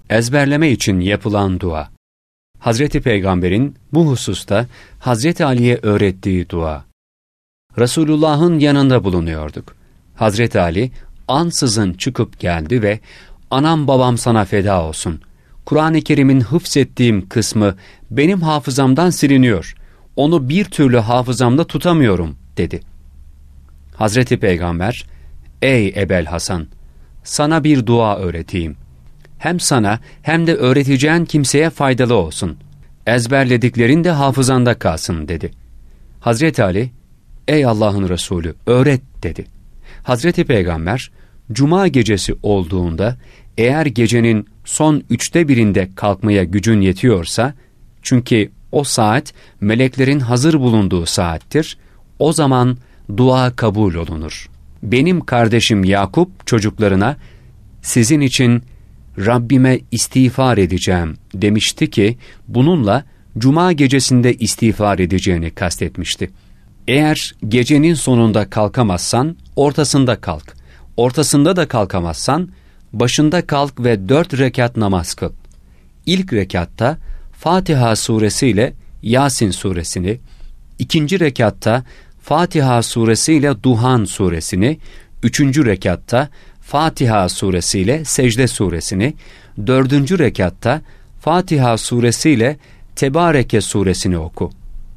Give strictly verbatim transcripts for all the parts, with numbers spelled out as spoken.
Ezberleme için yapılan dua. Hazreti Peygamber'in bu hususta Hazreti Ali'ye öğrettiği dua. Resulullah'ın yanında bulunuyorduk. Hazreti Ali ansızın çıkıp geldi ve "Anam babam sana feda olsun. Kur'an-ı Kerim'in hıfzettiğim kısmı benim hafızamdan siliniyor. Onu bir türlü hafızamda tutamıyorum," dedi. Hazreti Peygamber, "Ey Ebel Hasan, sana bir dua öğreteyim. Hem sana hem de öğreteceğin kimseye faydalı olsun. Ezberlediklerin de hafızanda kalsın," dedi. Hazreti Ali, "Ey Allah'ın Resulü, öğret," dedi. Hazreti Peygamber, Cuma gecesi olduğunda eğer gecenin son üçte birinde kalkmaya gücün yetiyorsa, çünkü o saat meleklerin hazır bulunduğu saattir, o zaman dua kabul olunur. Benim kardeşim Yakup çocuklarına, "Sizin için Rabbime istiğfar edeceğim," demişti ki, bununla Cuma gecesinde istiğfar edeceğini kastetmişti. Eğer gecenin sonunda kalkamazsan, ortasında kalk. Ortasında da kalkamazsan, başında kalk ve dört rekat namaz kıl. İlk rekatta Fatiha suresiyle Yasin suresini, ikinci rekatta Fatiha suresiyle Duhan suresini, üçüncü rekatta Fatiha suresiyle Secde suresini, dördüncü rekatta Fatiha suresiyle Tebareke suresini oku.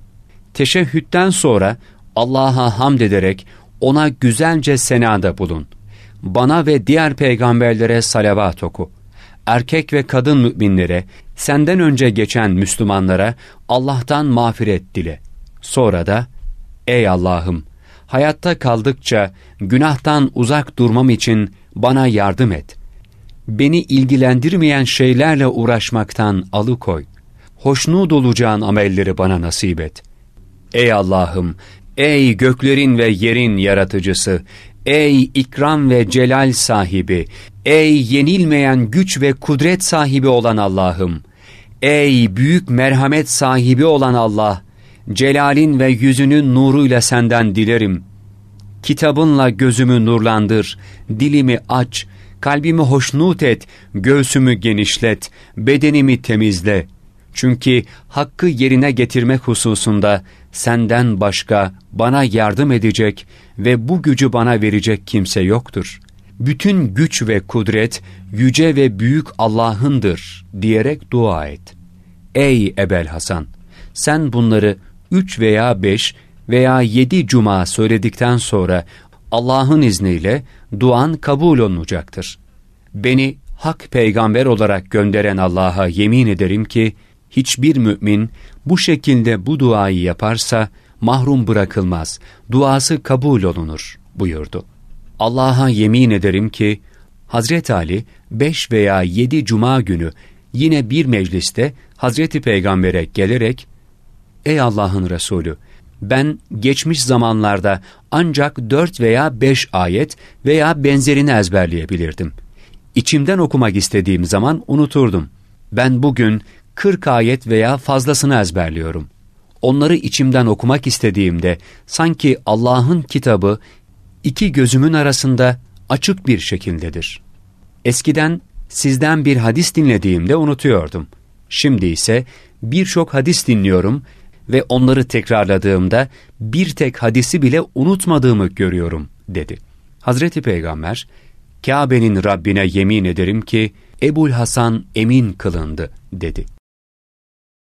Teşehhütten sonra Allah'a hamd ederek ona güzelce senada bulun. Bana ve diğer peygamberlere salavat oku. Erkek ve kadın müminlere, senden önce geçen Müslümanlara Allah'tan mağfiret dile. Sonra da, "Ey Allah'ım, hayatta kaldıkça günahtan uzak durmam için bana yardım et. Beni ilgilendirmeyen şeylerle uğraşmaktan alıkoy. Hoşnut olacağın amelleri bana nasip et. Ey Allah'ım, ey göklerin ve yerin yaratıcısı, ey ikram ve celal sahibi, ey yenilmeyen güç ve kudret sahibi olan Allah'ım, ey büyük merhamet sahibi olan Allah, celalin ve yüzünün nuruyla senden dilerim. Kitabınla gözümü nurlandır, dilimi aç, kalbimi hoşnut et, göğsümü genişlet, bedenimi temizle. Çünkü hakkı yerine getirmek hususunda senden başka bana yardım edecek ve bu gücü bana verecek kimse yoktur. Bütün güç ve kudret yüce ve büyük Allah'ındır," diyerek dua et. Ey Ebel Hasan, sen bunları üç veya beş veya yedi cuma söyledikten sonra Allah'ın izniyle duan kabul olunacaktır. Beni hak peygamber olarak gönderen Allah'a yemin ederim ki, hiçbir mümin bu şekilde bu duayı yaparsa mahrum bırakılmaz, duası kabul olunur buyurdu. Allah'a yemin ederim ki, Hazreti Ali beş veya yedi cuma günü yine bir mecliste Hazreti Peygamber'e gelerek, "Ey Allah'ın Resulü, ben geçmiş zamanlarda ancak dört veya beş ayet veya benzerini ezberleyebilirdim. İçimden okumak istediğim zaman unuturdum. Ben bugün kırk ayet veya fazlasını ezberliyorum. Onları içimden okumak istediğimde sanki Allah'ın kitabı iki gözümün arasında açık bir şekildedir. Eskiden sizden bir hadis dinlediğimde unutuyordum. Şimdi ise birçok hadis dinliyorum ve onları tekrarladığımda bir tek hadisi bile unutmadığımı görüyorum," dedi. Hazreti Peygamber, "Kabe'nin Rabbine yemin ederim ki Ebul Hasan emin kılındı," dedi.